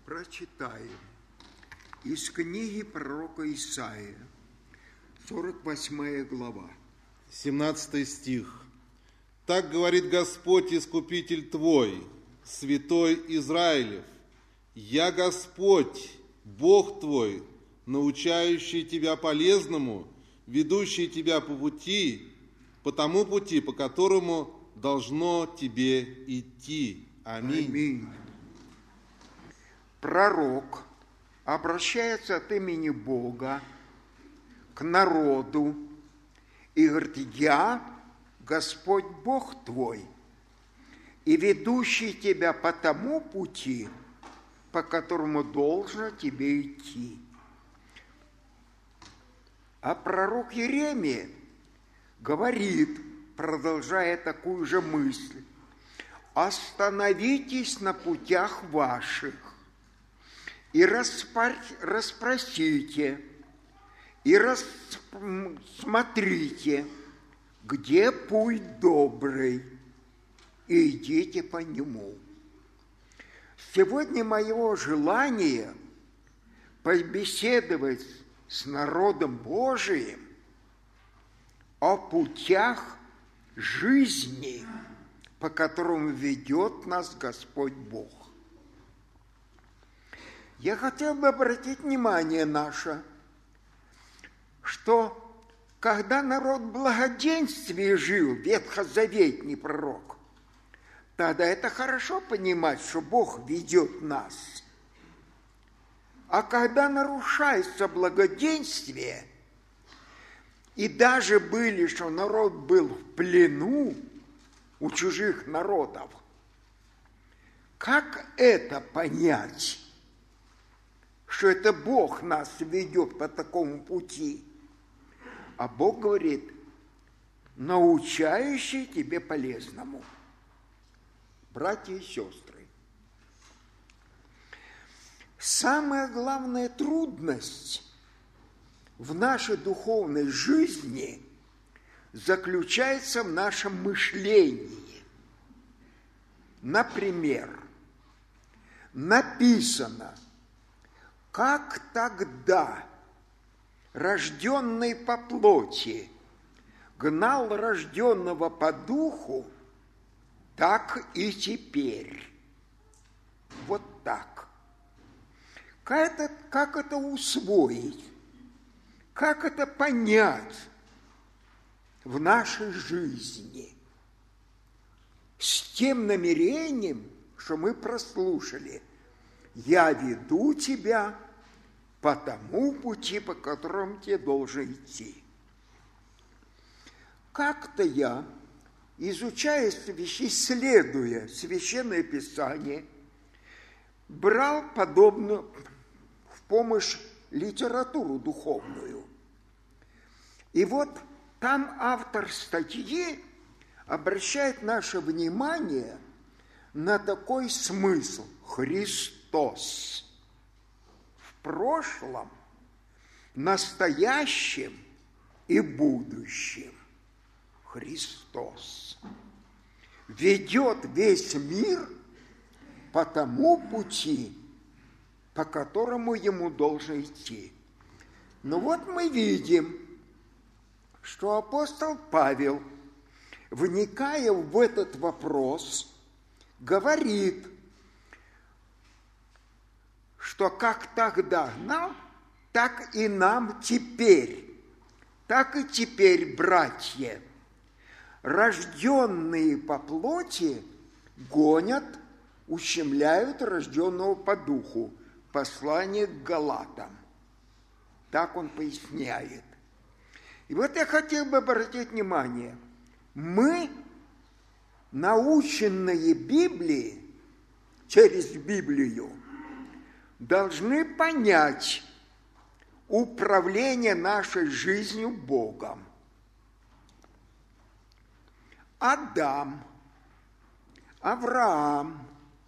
Прочитаем из книги пророка Исаия, 48 глава. 17 стих. «Так говорит Господь, Искупитель твой, Святой Израилев, я Господь, Бог твой, научающий тебя полезному, ведущий тебя по тому пути, по которому должно тебе идти». Аминь. Аминь. Пророк обращается от имени Бога к народу и говорит: «Я Господь Бог твой, и ведущий тебя по тому пути, по которому должно тебе идти». А пророк Иеремия говорит, продолжая такую же мысль: «Остановитесь на путях ваших и расспросите, и рассмотрите, где путь добрый, и идите по нему». Сегодня моего желания побеседовать с народом Божиим о путях жизни, по которым ведет нас Господь Бог. Я хотел бы обратить внимание наше, что когда народ в благоденствии жил, ветхозаветный пророк, тогда это хорошо понимать, что Бог ведет нас. А когда нарушается благоденствие, и даже были, что народ был в плену у чужих народов, как это понять, что это Бог нас ведет по такому пути? А Бог говорит: научающий тебе полезному. Братья и сестры, самая главная трудность в нашей духовной жизни заключается в нашем мышлении. Например, написано: как тогда рожденный по плоти гнал рожденного по духу, так и теперь. Вот так. Как это усвоить? Как это понять в нашей жизни? С тем намерением, что мы прослушали: «Я веду тебя по тому пути, по которому тебе должен идти». Как-то я, изучая, исследуя Священное Писание, брал подобную в помощь литературу духовную. И вот там автор статьи обращает наше внимание на такой смысл: Христос в прошлом, настоящем и будущем. Христос ведет весь мир по тому пути, по которому ему должен идти. Но вот мы видим, что апостол Павел, вникая в этот вопрос, говорит, что как тогда нам, так и нам теперь, так и теперь, братья, рожденные по плоти гонят, ущемляют рожденного по духу. Послание к Галатам. Так он поясняет. И вот я хотел бы обратить внимание. Мы, наученные Библией, через Библию, должны понять управление нашей жизнью Богом. Адам, Авраам,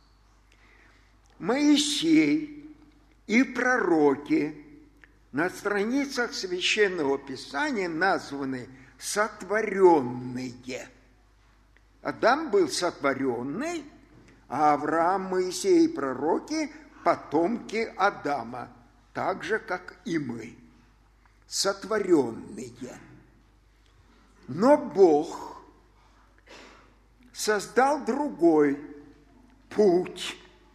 Моисей и пророки на страницах Священного Писания названы сотворенные. Адам был сотворенный, а Авраам, Моисей и пророки потомки Адама, так же, как и мы, сотворенные. Но Бог создал другой путь.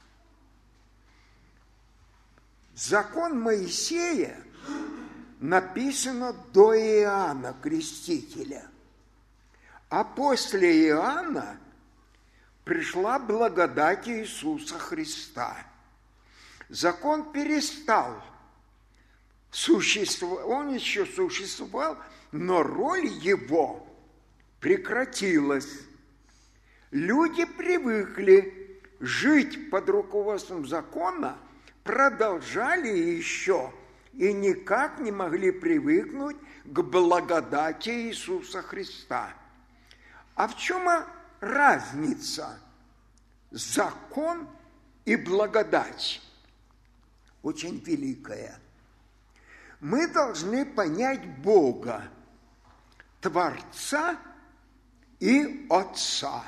Закон Моисея написано до Иоанна Крестителя, а после Иоанна пришла благодать Иисуса Христа. Закон перестал существовать, он еще существовал, но роль его прекратилась. Люди привыкли жить под руководством закона, продолжали еще и никак не могли привыкнуть к благодати Иисуса Христа. А в чем разница? Закон и благодать очень великая. Мы должны понять Бога, Творца и Отца.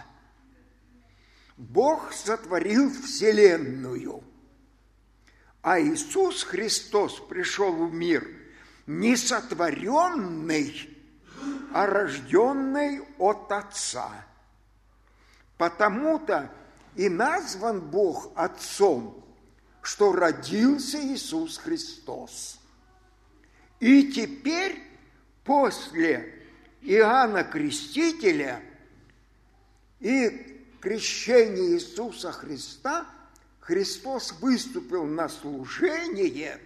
Бог сотворил вселенную, а Иисус Христос пришел в мир не сотворенный, а рожденный от Отца. Потому-то и назван Бог Отцом, что родился Иисус Христос. И теперь, после Иоанна Крестителя и крещения Иисуса Христа, Христос выступил на служение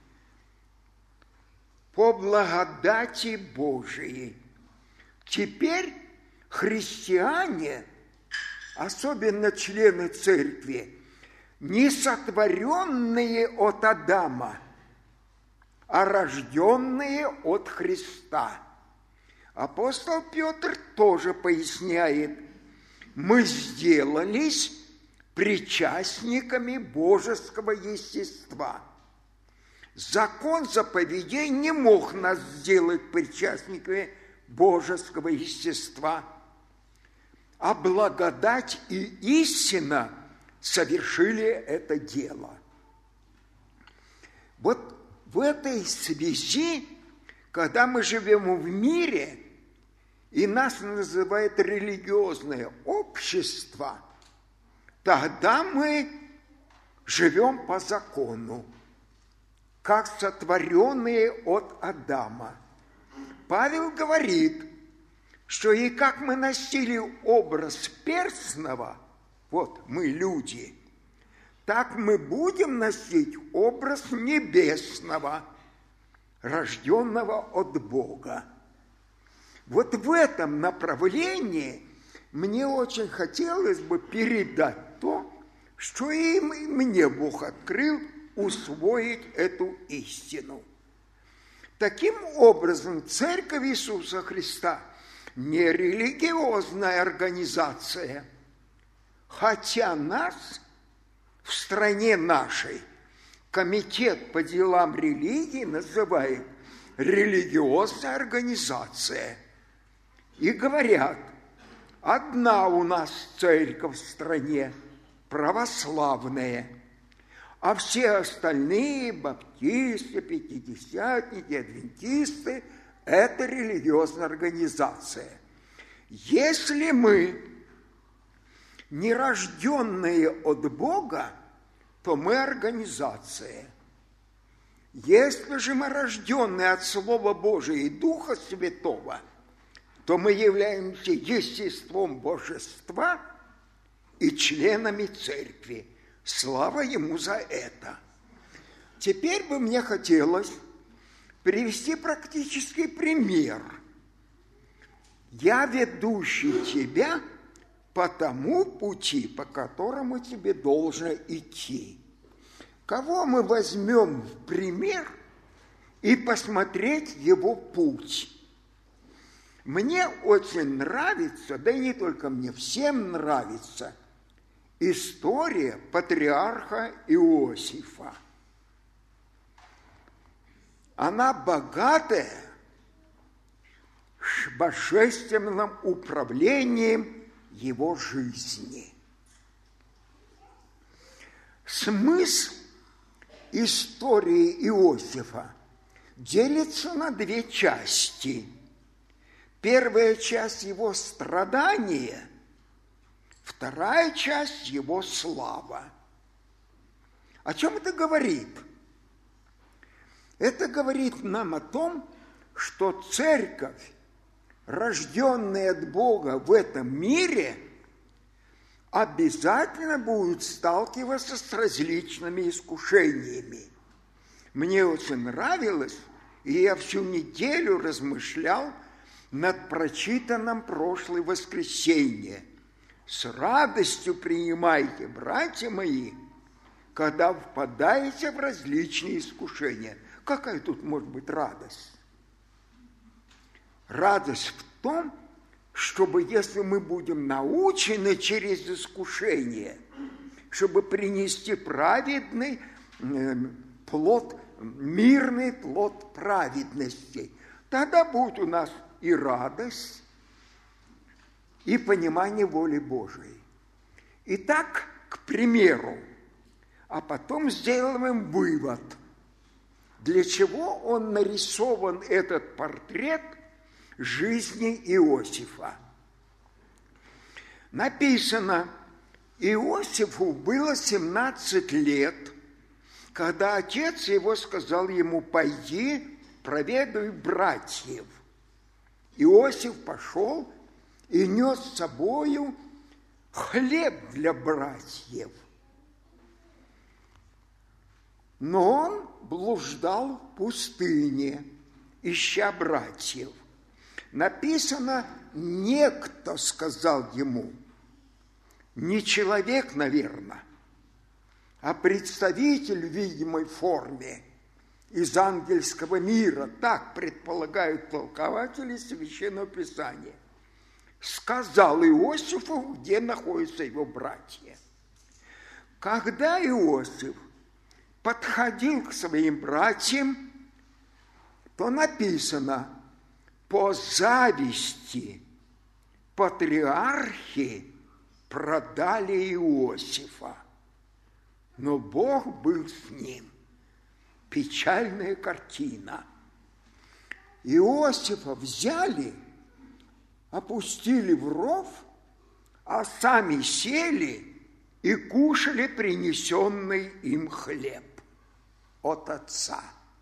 по благодати Божией. Теперь христиане, особенно члены церкви, не сотворенные от Адама, а рожденные от Христа. Апостол Петр тоже поясняет: мы сделались причастниками божеского естества. Закон заповедей не мог нас сделать причастниками божеского естества, а благодать и истина совершили это дело. Вот в этой связи, когда мы живем в мире, и нас называют религиозное общество, тогда мы живем по закону, как сотворенные от Адама. Павел говорит, что и как мы носили образ перстного, вот мы люди, так мы будем носить образ небесного, рожденного от Бога. Вот в этом направлении мне очень хотелось бы передать то, что и мне Бог открыл, усвоить эту истину. Таким образом, Церковь Иисуса Христа не религиозная организация, хотя нас в стране нашей Комитет по делам религии называет религиозная организация. И говорят, одна у нас церковь в стране, православная, а все остальные, баптисты, пятидесятники, адвентисты, это религиозная организация. Если мы не рожденные от Бога, то мы организация. Если же мы рожденные от Слова Божия и Духа Святого, то мы являемся естеством божества и членами церкви. Слава Ему за это. Теперь бы мне хотелось привести практический пример. Я ведущий тебя по тому пути, по которому тебе должно идти. Кого мы возьмем в пример и посмотреть его путь? Мне очень нравится, да и не только мне, всем нравится история патриарха Иосифа. Она богатая божественным управлением его жизни. Смысл истории Иосифа делится на две части. Первая часть его страдания, вторая часть его слава. О чем это говорит? Это говорит нам о том, что церковь, рожденная от Бога в этом мире, обязательно будет сталкиваться с различными искушениями. Мне очень нравилось, и я всю неделю размышлял над прочитанным прошлое воскресенье. С радостью принимайте, братья мои, когда впадаете в различные искушения. Какая тут может быть радость? Радость в том, чтобы, если мы будем научены через искушение, чтобы принести праведный плод, мирный плод праведности, тогда будет у нас и радость, и понимание воли Божией. Итак, к примеру, а потом сделаем вывод, для чего он нарисован, этот портрет жизни Иосифа. Написано, Иосифу было 17 лет, когда отец его сказал ему: пойди, проведай братьев. Иосиф пошел и нес с собою хлеб для братьев. Но он блуждал в пустыне, ища братьев. Написано, некто сказал ему, не человек, наверное, а представитель в видимой форме из ангельского мира, так предполагают толкователи Священного Писания, сказал Иосифу, где находятся его братья. Когда Иосиф подходил к своим братьям, то написано, по зависти патриархи продали Иосифа, но Бог был с ним. Печальная картина. Иосифа взяли, опустили в ров, а сами сели и кушали принесенный им хлеб от отца.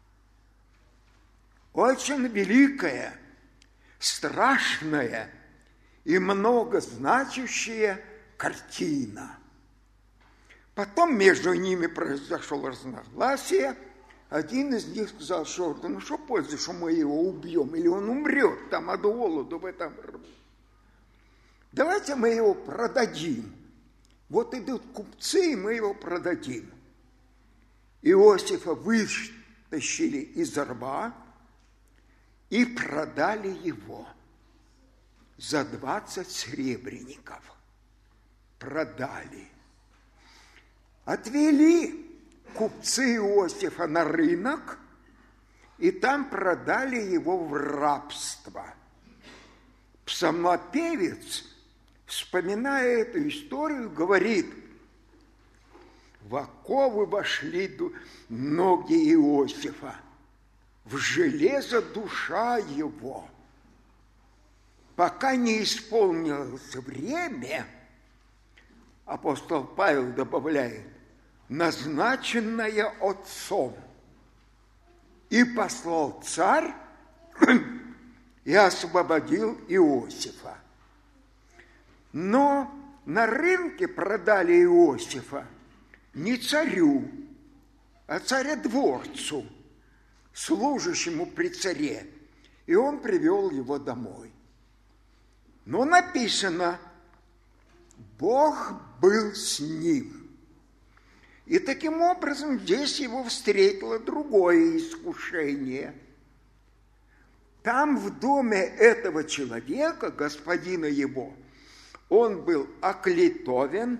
Очень великая, страшная и многозначащая картина. Потом между ними произошло разногласие. Один из них сказал, что ну что пользы, что мы его убьем, или он умрет там от голоду в этом рву. Давайте мы его продадим. Вот идут купцы, и мы его продадим. Иосифа вытащили из рва и продали его за 20 серебряников. Продали. Отвели купцы Иосифа на рынок, и там продали его в рабство. Псалмопевец, вспоминая эту историю, говорит, в оковы вошли ноги Иосифа, в железо душа его. Пока не исполнилось время, апостол Павел добавляет, назначенное отцом, и послал царь и освободил Иосифа. Но на рынке продали Иосифа не царю, а царедворцу, служащему при царе, и он привел его домой. Но написано, Бог был с ним. И таким образом здесь его встретило другое искушение. Там в доме этого человека, господина его, он был оклеветован,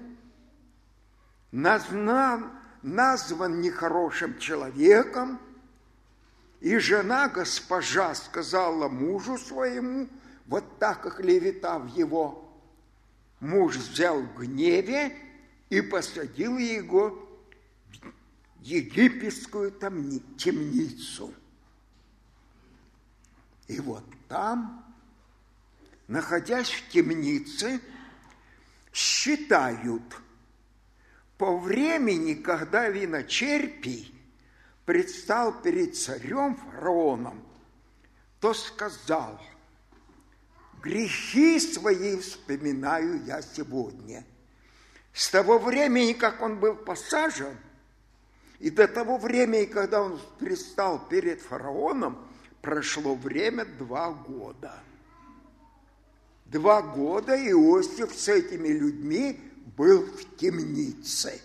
назван нехорошим человеком, и жена, госпожа, сказала мужу своему, вот так оклеветав его, муж взял в гневе и посадил его египетскую темницу. И вот там, находясь в темнице, считают по времени, когда Виночерпий предстал перед царем фараоном, то сказал: грехи свои вспоминаю я сегодня. С того времени, как он был посажен, и до того времени, когда он предстал перед фараоном, прошло время 2 года. 2 года Иосиф с этими людьми был в темнице.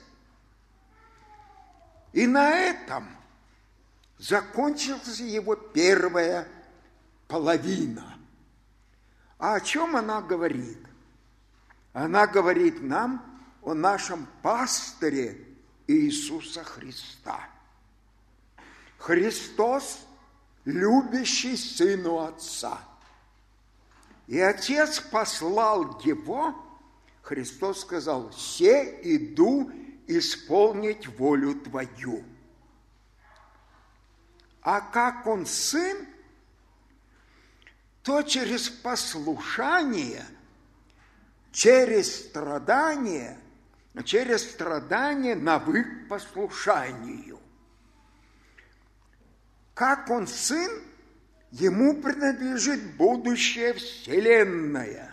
И на этом закончилась его первая половина. А о чем она говорит? Она говорит нам о нашем пастыре Иисуса Христа. Христос, любящий Сыну Отца. И Отец послал Его, Христос сказал: «Се иду исполнить волю Твою». А как Он Сын, то через послушание, через страдание навык послушанию. Как Он Сын, Ему принадлежит будущее вселенная,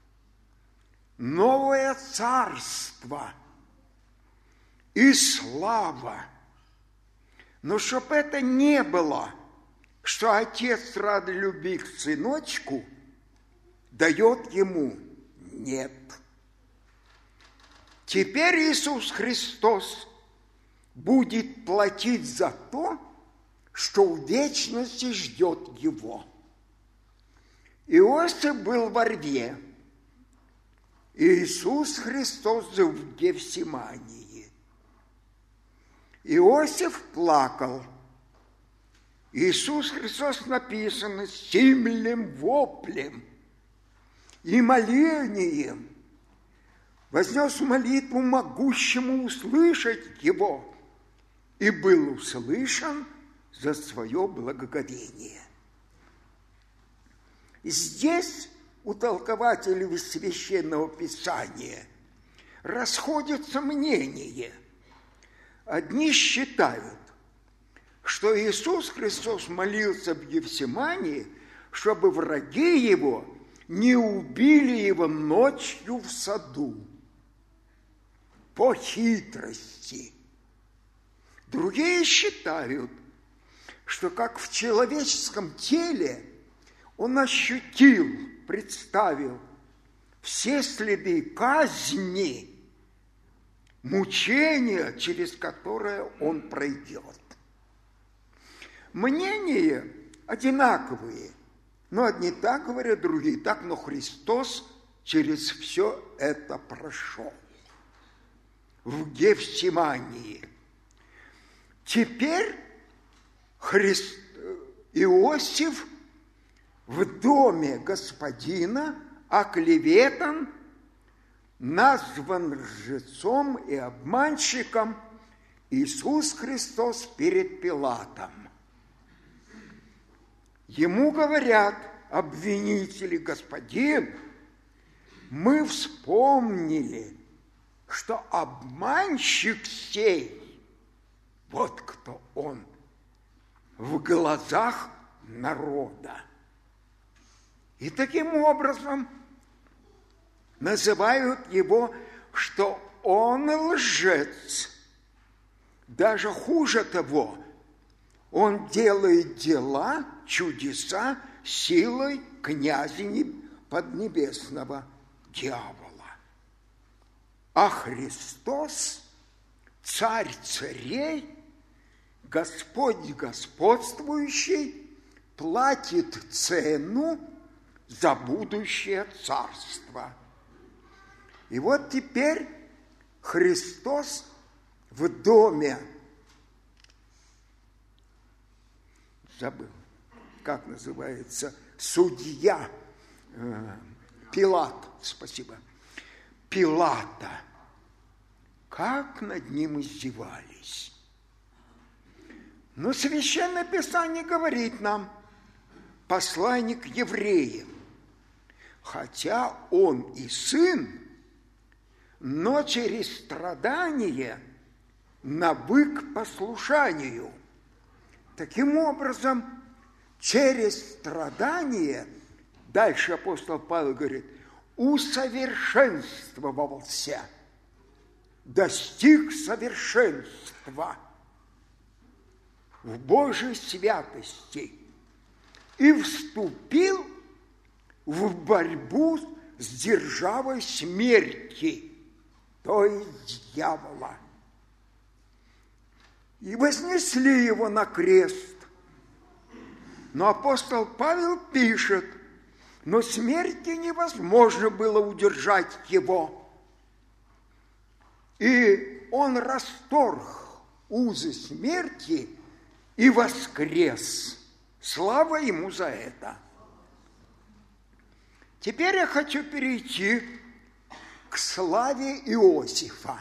новое царство и слава. Но чтоб это не было, что Отец ради любви к сыночку дает Ему, нет. Теперь Иисус Христос будет платить за то, что в вечности ждет Его. Иосиф был во рве, Иисус Христос в Гефсимании. Иосиф плакал. Иисус Христос, написано, сильным воплем и молением вознес молитву могущему услышать Его и был услышан за свое благоговение. Здесь у толкователей Священного Писания расходятся мнения. Одни считают, что Иисус Христос молился в Гефсимании, чтобы враги Его не убили Его ночью в саду по хитрости. Другие считают, что как в человеческом теле Он ощутил, представил все следы казни, мучения, через которое Он пройдет. Мнения одинаковые, но одни так говорят, другие так, но Христос через все это прошел в Гефсимании. Теперь Иосиф в доме господина оклеветан, назван лжецом и обманщиком. Иисус Христос перед Пилатом. Ему говорят обвинители: господин, мы вспомнили, что обманщик сей, вот кто он в глазах народа. И таким образом называют его, что он лжец. Даже хуже того, он делает дела, чудеса силой князя поднебесного дьявола. А Христос, царь царей, Господь господствующий, платит цену за будущее царство. И вот теперь Христос в доме, забыл, как называется, судья, Пилат, спасибо, Пилата, как над ним издевались. Но Священное Писание говорит нам, послание к евреям, хотя он и сын, но через страдание навык к послушанию. Таким образом, через страдание, дальше апостол Павел говорит, усовершенствовался, достиг совершенства в Божьей святости и вступил в борьбу с державой смерти, то есть дьявола. И вознесли его на крест. Но апостол Павел пишет, но смерти невозможно было удержать его. И он расторг узы смерти и воскрес. Слава ему за это. Теперь я хочу перейти к славе Иосифа.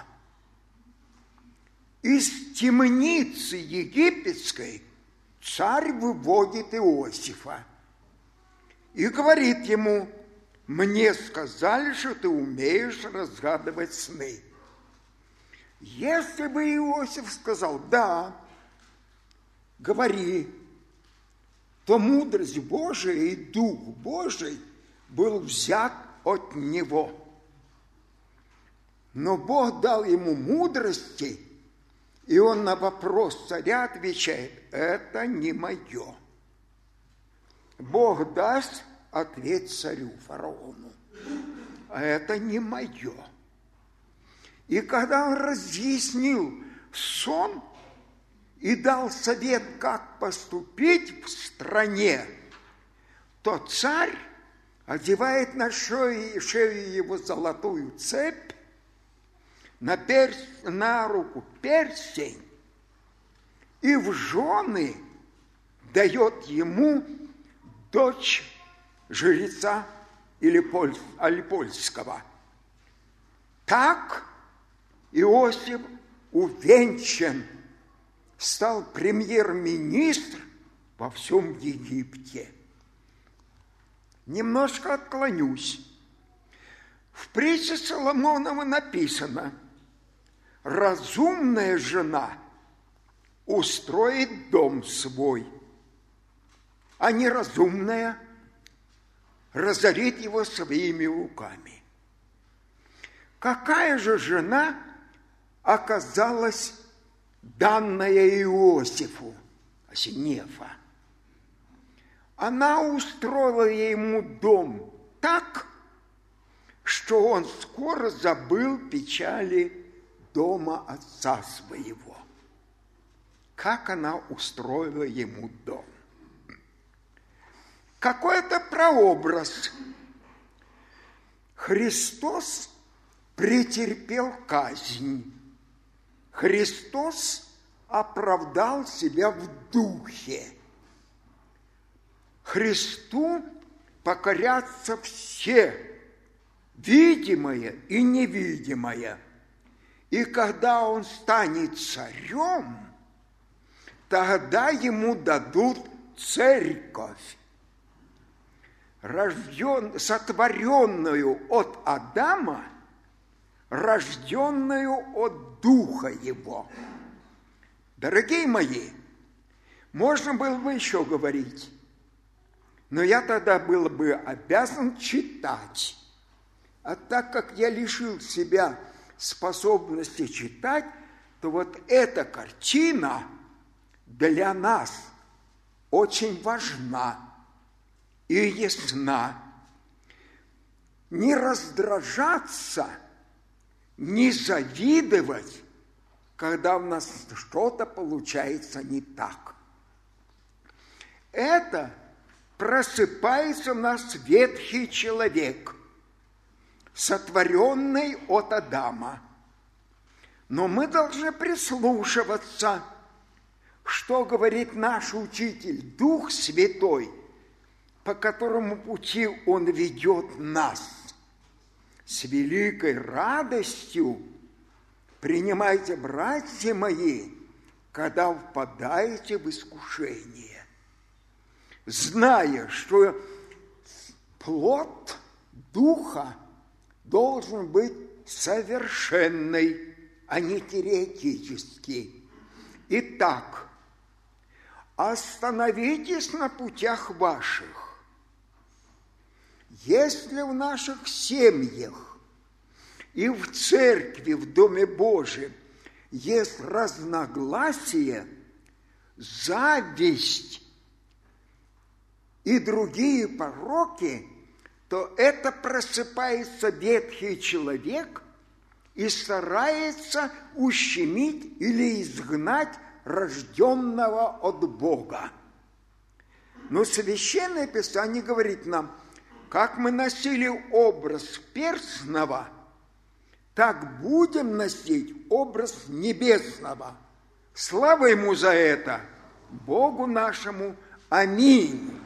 Из темницы египетской царь выводит Иосифа и говорит ему, мне сказали, что ты умеешь разгадывать сны. Если бы Иосиф сказал, да, говори, то мудрость Божия и Дух Божий был взят от него. Но Бог дал ему мудрости, и он на вопрос царя отвечает, это не мое. Бог даст ответ царю, фараону, а это не мое. И когда он разъяснил сон и дал совет, как поступить в стране, то царь одевает на шею его золотую цепь, на руку перстень и в жены дает ему дочь жреца Алипольского. Так Иосиф увенчан, стал премьер-министр во всем Египте. Немножко отклонюсь. В притче Соломонова написано, разумная жена устроит дом свой, а неразумная разорит его своими руками. Какая же жена оказалась данная Иосифу, Асинефа? Она устроила ему дом так, что он скоро забыл печали дома отца своего. Как она устроила ему дом? Какой-то прообраз. Христос претерпел казнь. Христос оправдал себя в духе. Христу покорятся все, видимое и невидимое. И когда он станет царем, тогда ему дадут церковь, сотворенную от Адама, рожденную от Духа Его. Дорогие мои, можно было бы еще говорить, но я тогда был бы обязан читать. А так как я лишил себя способности читать, то вот эта картина для нас очень важна и ясна. Не раздражаться, не завидовать, когда у нас что-то получается не так. Это просыпается в нас ветхий человек, сотворенный от Адама. Но мы должны прислушиваться, что говорит наш учитель, Дух Святой, по которому пути Он ведет нас. С великой радостью принимайте, братья мои, когда впадаете в искушение, зная, что плод Духа должен быть совершенный, а не теоретический. Итак, остановитесь на путях ваших. Если в наших семьях и в церкви, в Доме Божьем есть разногласия, зависть и другие пороки, то это просыпается ветхий человек и старается ущемить или изгнать рожденного от Бога. Но Священное Писание говорит нам, как мы носили образ перстного, так будем носить образ небесного. Слава Ему за это, Богу нашему. Аминь.